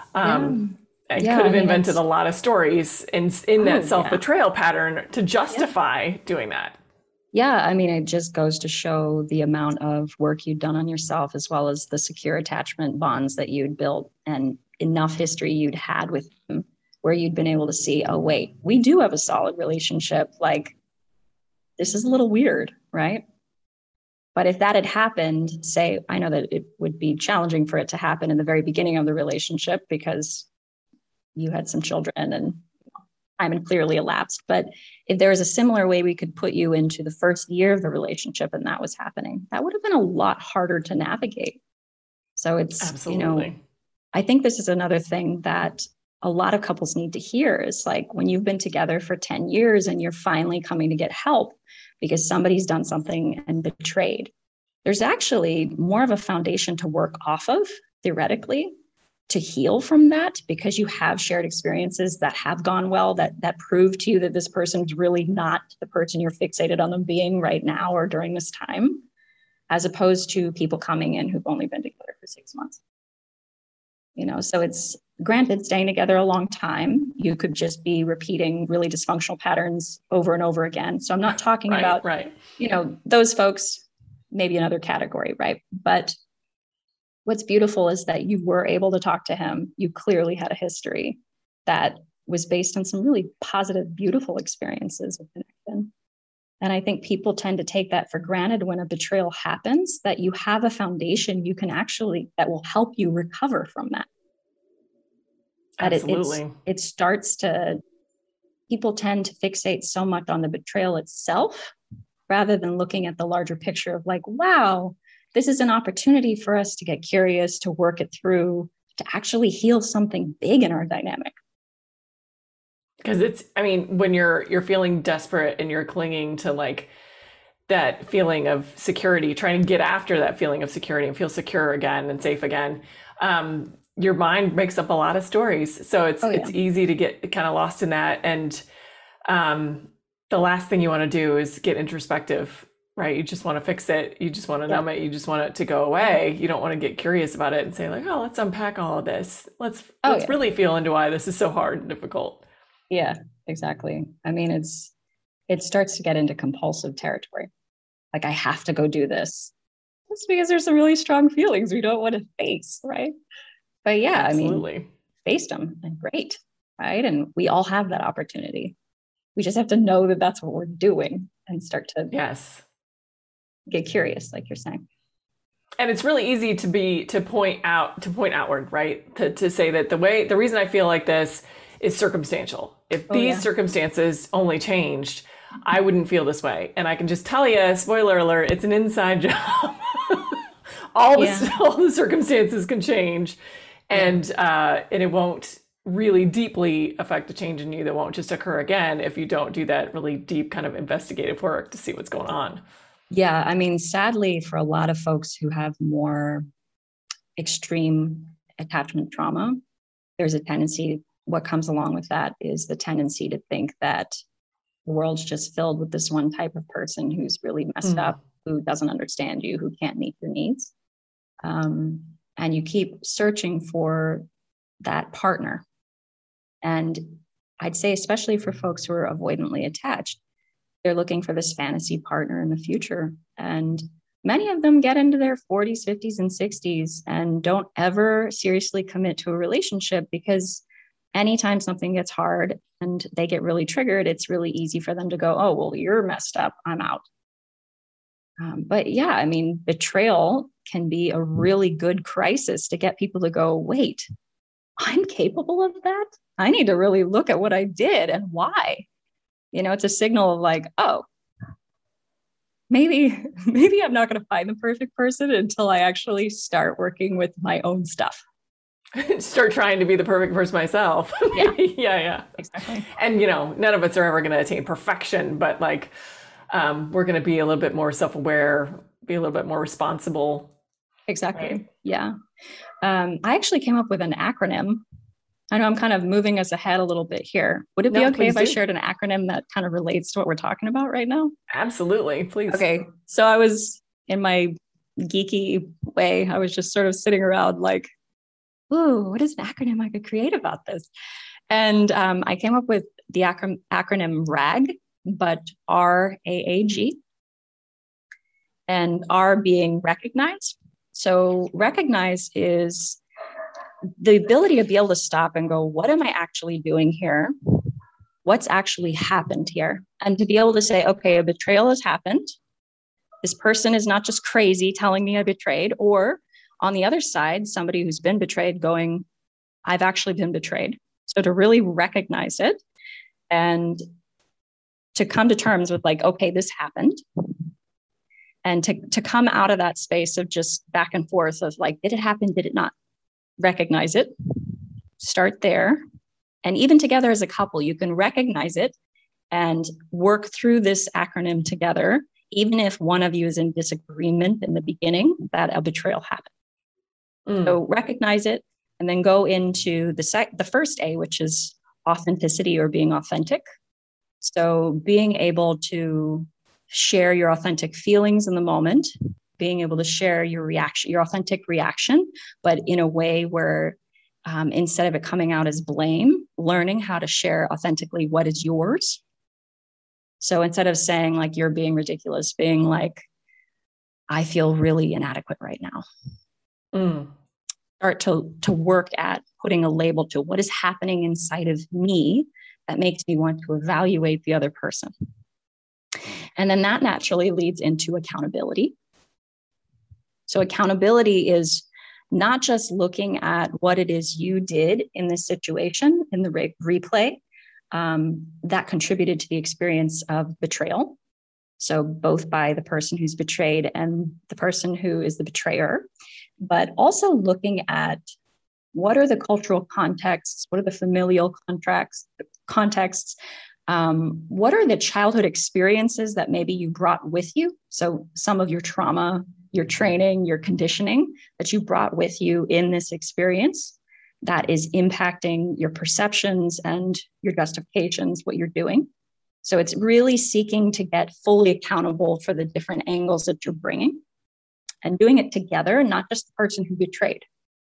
I Yeah, could I have mean, invented it's, a lot of stories in that oh, yeah. self-betrayal pattern to justify doing that. Yeah, I mean, it just goes to show the amount of work you'd done on yourself, as well as the secure attachment bonds that you'd built and enough history you'd had with him where you'd been able to see, oh, wait, we do have a solid relationship. Like, this is a little weird, right? But if that had happened, say, I know that it would be challenging for it to happen in the very beginning of the relationship because you had some children and time and clearly elapsed. But if there was a similar way we could put you into the first year of the relationship and that was happening, that would have been a lot harder to navigate. So it's, Absolutely. I think this is another thing that a lot of couples need to hear is like when you've been together for 10 years and you're finally coming to get help because somebody's done something and betrayed, there's actually more of a foundation to work off of theoretically to heal from that because you have shared experiences that have gone well that prove to you that this person's really not the person you're fixated on them being right now or during this time, as opposed to people coming in who've only been together for 6 months. So it's granted staying together a long time, you could just be repeating really dysfunctional patterns over and over again. So I'm not talking about, Right. Those folks, maybe another category, right? But what's beautiful is that you were able to talk to him. You clearly had a history that was based on some really positive, beautiful experiences of connection. And I think people tend to take that for granted when a betrayal happens, that you have a foundation you can that will help you recover from that. But Absolutely. it starts to, people tend to fixate so much on the betrayal itself rather than looking at the larger picture of like, wow, this is an opportunity for us to get curious, to work it through, to actually heal something big in our dynamic. Because when you're feeling desperate and you're clinging to like that feeling of security, trying to get after that feeling of security and feel secure again and safe again, your mind makes up a lot of stories. So it's easy to get kind of lost in that. And the last thing you want to do is get introspective, right? You just want to fix it. You just want to numb it. You just want it to go away. You don't want to get curious about it and say like, oh, let's unpack all of this. Let's really feel into why this is so hard and difficult. Yeah, exactly. I mean, it starts to get into compulsive territory. Like I have to go do this. That's because there's some really strong feelings we don't want to face, right? But yeah, Absolutely. I mean, faced them and great, right? And we all have that opportunity. We just have to know that that's what we're doing and start to Yes. get curious, like you're saying. And it's really easy to point outward, right? To say that the reason I feel like this is circumstantial. If Oh, these yeah. circumstances only changed, I wouldn't feel this way. And I can just tell you, spoiler alert, it's an inside job. Yeah. All the circumstances can change, Yeah. and it won't really deeply affect a change in you that won't just occur again if you don't do that really deep kind of investigative work to see what's going on. Yeah. I mean, sadly, for a lot of folks who have more extreme attachment trauma, there's a tendency, what comes along with that is the tendency to think that the world's just filled with this one type of person who's really messed Mm. up, who doesn't understand you, who can't meet your needs. And you keep searching for that partner. And I'd say, especially for folks who are avoidantly attached, they're looking for this fantasy partner in the future. And many of them get into their 40s, 50s, and 60s and don't ever seriously commit to a relationship because anytime something gets hard and they get really triggered, it's really easy for them to go, oh, well, you're messed up, I'm out. But yeah, I mean, betrayal can be a really good crisis to get people to go, wait, I'm capable of that? I need to really look at what I did and why. It's a signal of like, oh, maybe I'm not going to find the perfect person until I actually start working with my own stuff. Start trying to be the perfect person myself. Yeah, Yeah. exactly. And none of us are ever going to attain perfection, but like we're going to be a little bit more self-aware, be a little bit more responsible. Exactly. Right? Yeah. I actually came up with an acronym. I know I'm kind of moving us ahead a little bit here. Would it be No, okay please if I do. shared an acronym that kind of relates to what we're talking about right now? Absolutely, please. Okay. So I was in my geeky way, I was just sort of sitting around like, ooh, what is an acronym I could create about this? And I came up with the acronym RAG, but RAAG, and R being recognize. So recognize is the ability to be able to stop and go, what am I actually doing here? What's actually happened here? And to be able to say, okay, a betrayal has happened. This person is not just crazy telling me I betrayed, or on the other side, somebody who's been betrayed going, I've actually been betrayed. So to really recognize it and to come to terms with like, okay, this happened. And to come out of that space of just back and forth of like, did it happen? Did it not? Recognize it, start there. And even together as a couple, you can recognize it and work through this acronym together, even if one of you is in disagreement in the beginning that a betrayal happened. So recognize it and then go into the first A, which is authenticity or being authentic. So being able to share your authentic feelings in the moment, being able to share your reaction, your authentic reaction, but in a way where instead of it coming out as blame, learning how to share authentically what is yours. So instead of saying like you're being ridiculous, being like, I feel really inadequate right now. Start to work at putting a label to what is happening inside of me that makes me want to evaluate the other person. And then that naturally leads into accountability. So accountability is not just looking at what it is you did in this situation, in the replay, that contributed to the experience of betrayal. So both by the person who's betrayed and the person who is the betrayer, but also looking at what are the cultural contexts, what are the familial contexts, what are the childhood experiences that maybe you brought with you? So some of your trauma, your training, your conditioning that you brought with you in this experience that is impacting your perceptions and your justifications, what you're doing. So it's really seeking to get fully accountable for the different angles that you're bringing and doing it together, not just the person who betrayed.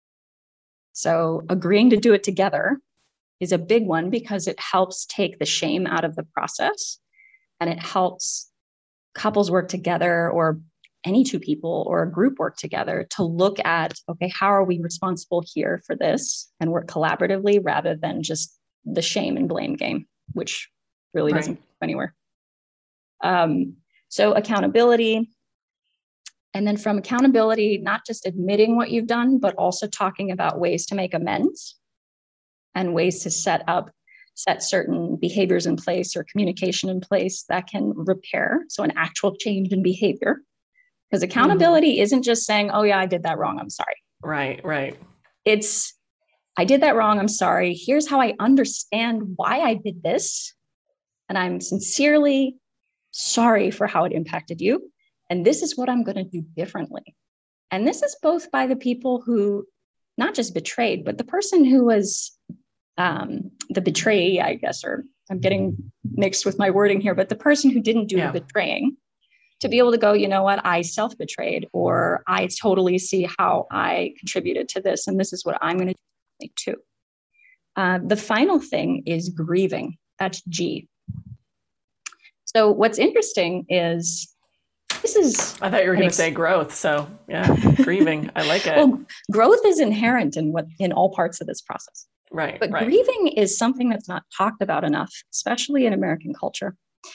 So agreeing to do it together is a big one because it helps take the shame out of the process and it helps couples work together or any two people or a group work together to look at, okay, how are we responsible here for this and work collaboratively rather than just the shame and blame game, which really doesn't go anywhere. So accountability. And then from accountability, not just admitting what you've done, but also talking about ways to make amends and ways to set certain behaviors in place or communication in place that can repair. So an actual change in behavior. Because accountability isn't just saying, oh yeah, I did that wrong, I'm sorry. Right. It's, I did that wrong, I'm sorry. Here's how I understand why I did this. And I'm sincerely sorry for how it impacted you. And this is what I'm going to do differently. And this is both by the people who not just betrayed, but the person who was the betrayee, I guess, or I'm getting mixed with my wording here, but the person who didn't do the betraying, to be able to go, you know what, I self-betrayed, or I totally see how I contributed to this, and this is what I'm going to do too. The final thing is grieving. That's G. So what's interesting is I thought you were going to say growth. So yeah, grieving. I like it. Well, growth is inherent in all parts of this process. Right. But grieving is something that's not talked about enough, especially in American culture.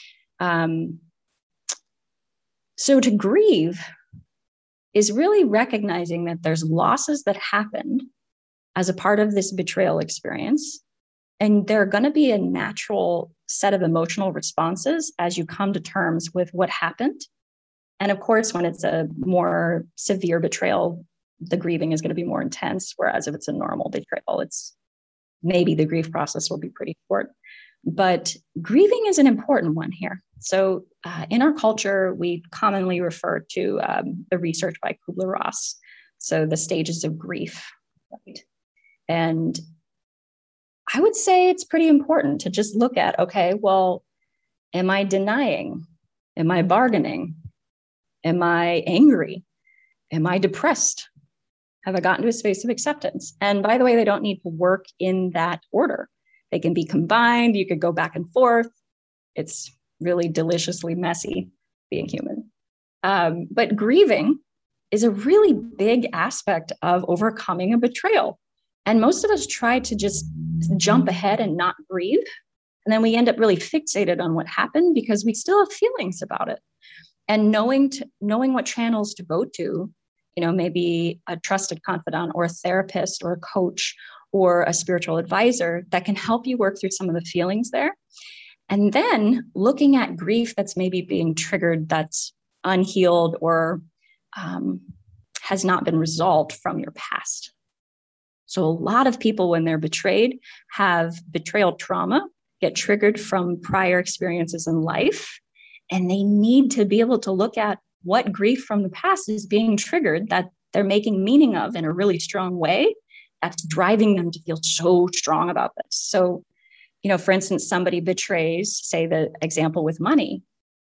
So to grieve is really recognizing that there's losses that happened as a part of this betrayal experience. And there are going to be a natural set of emotional responses as you come to terms with what happened. And of course, when it's a more severe betrayal, the grieving is going to be more intense. Whereas if it's a normal betrayal, it's maybe the grief process will be pretty short. But grieving is an important one here. So in our culture, we commonly refer to the research by Kubler-Ross. So the stages of grief, right? And I would say it's pretty important to just look at, okay, well, am I denying? Am I bargaining? Am I angry? Am I depressed? Have I gotten to a space of acceptance? And by the way, they don't need to work in that order. They can be combined. You could go back and forth. It's really deliciously messy being human. But grieving is a really big aspect of overcoming a betrayal. And most of us try to just jump ahead and not grieve. And then we end up really fixated on what happened because we still have feelings about it. And knowing what channels to go to, maybe a trusted confidant or a therapist or a coach or a spiritual advisor that can help you work through some of the feelings there. And then looking at grief that's maybe being triggered, that's unhealed or has not been resolved from your past. So a lot of people, when they're betrayed, have betrayal trauma, get triggered from prior experiences in life. And they need to be able to look at what grief from the past is being triggered that they're making meaning of in a really strong way that's driving them to feel so strong about this. So, for instance, somebody betrays, say the example with money,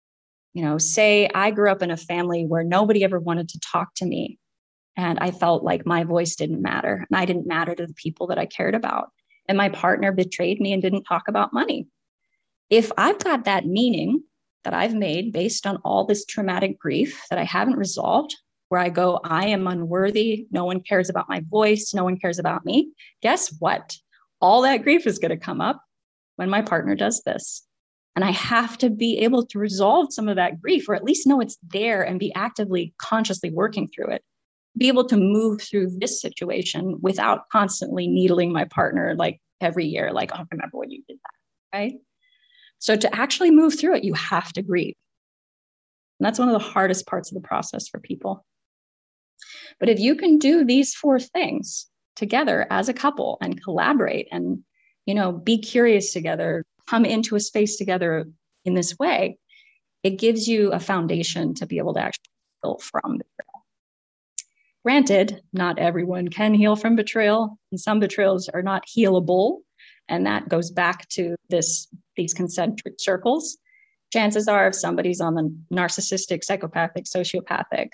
say I grew up in a family where nobody ever wanted to talk to me. And I felt like my voice didn't matter and I didn't matter to the people that I cared about. And my partner betrayed me and didn't talk about money. If I've got that meaning that I've made based on all this traumatic grief that I haven't resolved, where I go, I am unworthy. No one cares about my voice. No one cares about me. Guess what? All that grief is going to come up when my partner does this. And I have to be able to resolve some of that grief, or at least know it's there and be actively, consciously working through it. Be able to move through this situation without constantly needling my partner like every year, like, oh, remember when you did that, right? So to actually move through it, you have to grieve. And that's one of the hardest parts of the process for people. But if you can do these 4 things together as a couple and collaborate and, be curious together, come into a space together in this way, it gives you a foundation to be able to actually heal from betrayal. Granted, not everyone can heal from betrayal, and some betrayals are not healable. And that goes back to these concentric circles. Chances are, if somebody's on the narcissistic, psychopathic, sociopathic.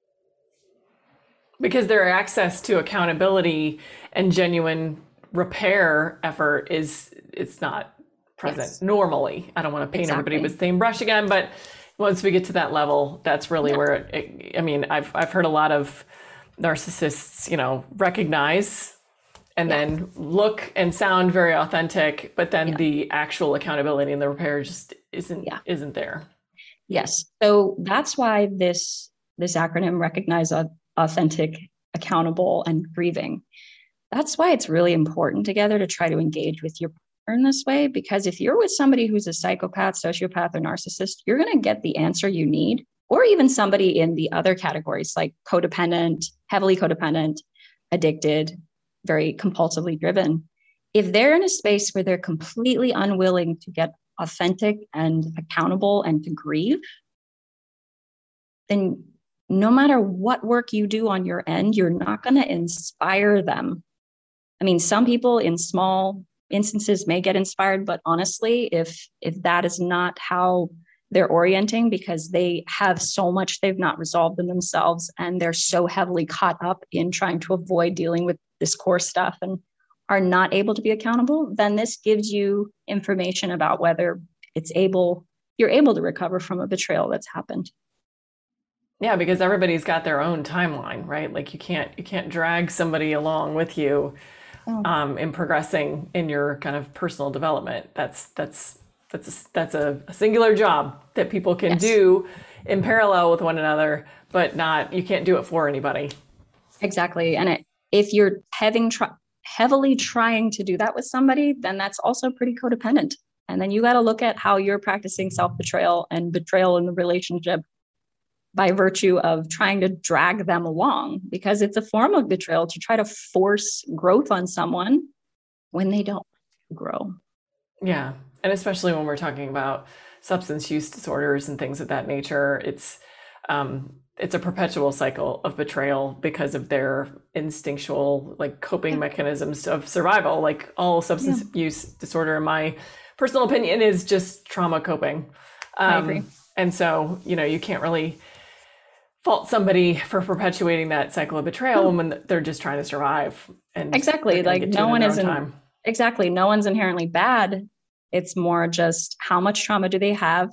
Because their access to accountability and genuine repair effort it's not present normally. I don't want to paint everybody with the same brush again, but once we get to that level, that's really where I've heard a lot of narcissists, recognize and then look and sound very authentic, but then the actual accountability and the repair just isn't there. Yes. So that's why this this acronym, recognize, authentic, accountable, and grieving. That's why it's really important together to try to engage with your partner in this way, because if you're with somebody who's a psychopath, sociopath, or narcissist, you're going to get the answer you need, or even somebody in the other categories like codependent, heavily codependent, addicted, very compulsively driven. If they're in a space where they're completely unwilling to get authentic and accountable and to grieve, then no matter what work you do on your end, you're not going to inspire them. I mean, some people in small instances may get inspired, but honestly, if that is not how they're orienting, because they have so much they've not resolved in themselves, and they're so heavily caught up in trying to avoid dealing with this core stuff and are not able to be accountable, then this gives you information about whether you're able to recover from a betrayal that's happened. Yeah, because everybody's got their own timeline, right? Like you can't drag somebody along with you in progressing in your kind of personal development. That's a singular job that people can do in parallel with one another, but you can't do it for anybody. Exactly. And if you're heavily trying to do that with somebody, then that's also pretty codependent. And then you got to look at how you're practicing self-betrayal and betrayal in the relationship by virtue of trying to drag them along, because it's a form of betrayal to try to force growth on someone when they don't grow. Yeah. And especially when we're talking about substance use disorders and things of that nature, it's a perpetual cycle of betrayal because of their instinctual coping mechanisms of survival. Like all substance use disorder, in my personal opinion, is just trauma coping. I agree. And so, you can't really fault somebody for perpetuating that cycle of betrayal when they're just trying to survive. And exactly, no one's inherently bad. It's more just how much trauma do they have?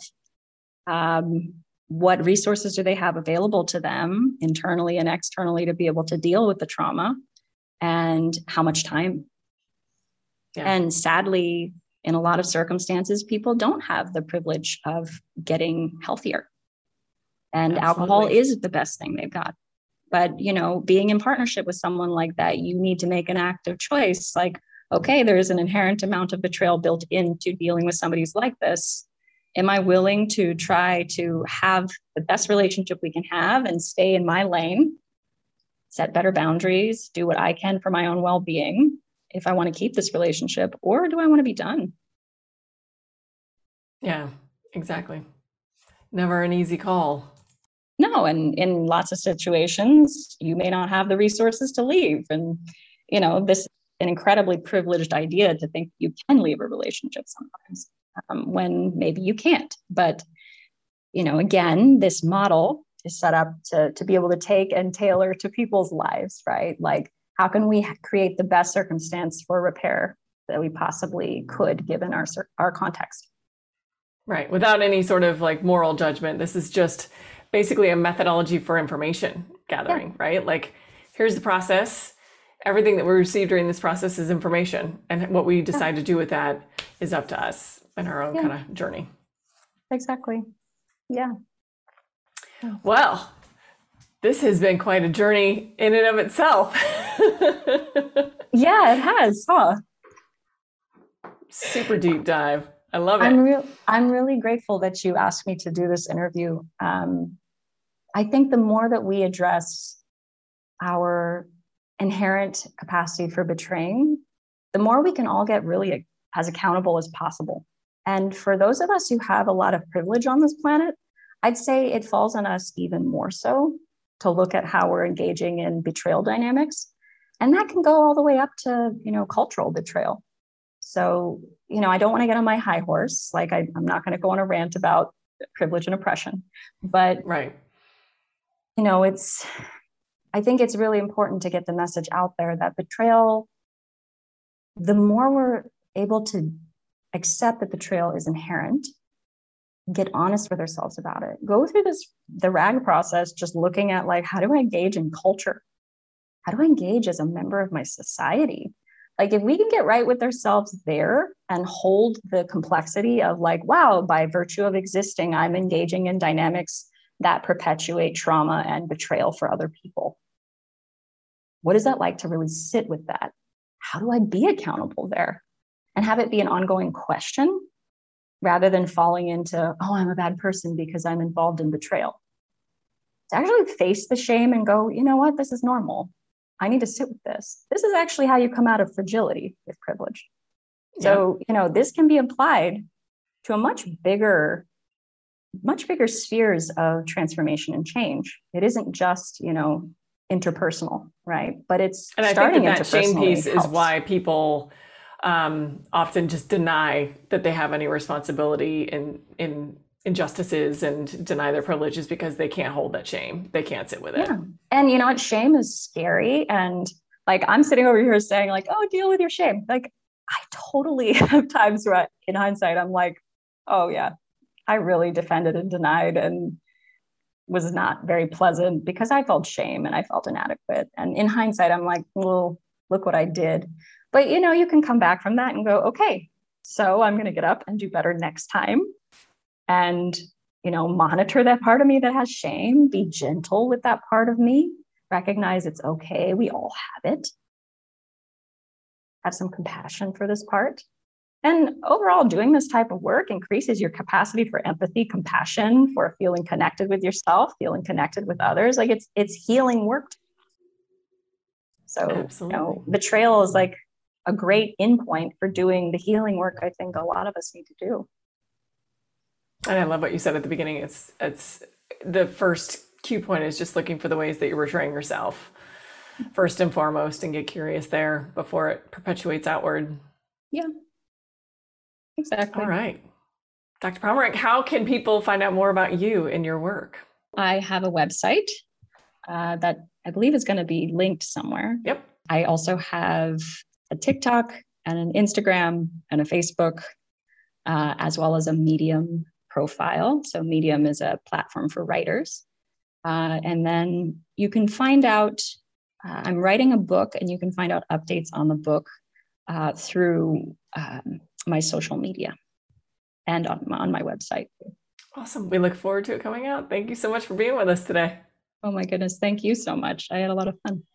What resources do they have available to them internally and externally to be able to deal with the trauma, and how much time? Yeah. And sadly, in a lot of circumstances, people don't have the privilege of getting healthier. And alcohol is the best thing they've got. But, being in partnership with someone like that, you need to make an active choice. Like, okay, there's an inherent amount of betrayal built into dealing with somebody who's like this. Am I willing to try to have the best relationship we can have and stay in my lane, set better boundaries, do what I can for my own well-being if I want to keep this relationship, or do I want to be done? Yeah, exactly. Never an easy call. No, and in lots of situations, you may not have the resources to leave. And, this is an incredibly privileged idea to think you can leave a relationship sometimes when maybe you can't. But, again, this model is set up to be able to take and tailor to people's lives, right? Like, how can we create the best circumstance for repair that we possibly could, given our context? Right. Without any sort of moral judgment. This is just basically a methodology for information gathering, right? Like, here's the process. Everything that we receive during this process is information. And what we decide to do with that is up to us and our own kind of journey. Exactly. Yeah. Well, this has been quite a journey in and of itself. Yeah, it has, huh? Super deep dive. I love it. I'm really grateful that you asked me to do this interview. I think the more that we address our inherent capacity for betraying, the more we can all get really as accountable as possible. And for those of us who have a lot of privilege on this planet, I'd say it falls on us even more so to look at how we're engaging in betrayal dynamics. And that can go all the way up to, cultural betrayal. So, I don't want to get on my high horse. I'm not going to go on a rant about privilege and oppression, but right. I think it's really important to get the message out there that betrayal, the more we're able to accept that betrayal is inherent, get honest with ourselves about it, go through the RAG process, just looking at how do I engage in culture? How do I engage as a member of my society? If we can get right with ourselves there and hold the complexity of wow, by virtue of existing, I'm engaging in dynamics that perpetuate trauma and betrayal for other people. What is that like to really sit with that? How do I be accountable there? And have it be an ongoing question rather than falling into, oh, I'm a bad person because I'm involved in betrayal. To actually face the shame and go, you know what, this is normal. I need to sit with this. This is actually how you come out of fragility with privilege. So, this can be applied to a much bigger spheres of transformation and change. It isn't just, interpersonal, right? But it's and starting I think that shame piece helps. is why people often just deny that they have any responsibility in injustices and deny their privileges because they can't hold that shame. They can't sit with it. Yeah. And you know what? Shame is scary. And like, I'm sitting over here saying like, oh, deal with your shame. Like, I totally have times where in hindsight, I'm like, oh yeah, I really defended and denied and was not very pleasant because I felt shame and I felt inadequate. And in hindsight, I'm like, well, look what I did. But you can come back from that and go, okay, so I'm going to get up and do better next time. And, monitor that part of me that has shame, be gentle with that part of me, recognize it's okay. We all have it. Have some compassion for this part. And overall, doing this type of work increases your capacity for empathy, compassion, for feeling connected with yourself, feeling connected with others. Like it's healing work. So, absolutely. betrayal is like a great endpoint for doing the healing work I think a lot of us need to do. And I love what you said at the beginning. It's the first cue point is just looking for the ways that you're betraying yourself first and foremost and get curious there before it perpetuates outward. Yeah. Exactly. All right. Dr. Pomeranc, how can people find out more about you and your work? I have a website that I believe is going to be linked somewhere. Yep. I also have a TikTok and an Instagram and a Facebook, as well as a Medium profile. So Medium is a platform for writers. And then you can find out, I'm writing a book and you can find out updates on the book through my social media and on my website. Awesome. We look forward to it coming out. Thank you so much for being with us today. Oh my goodness. Thank you so much. I had a lot of fun.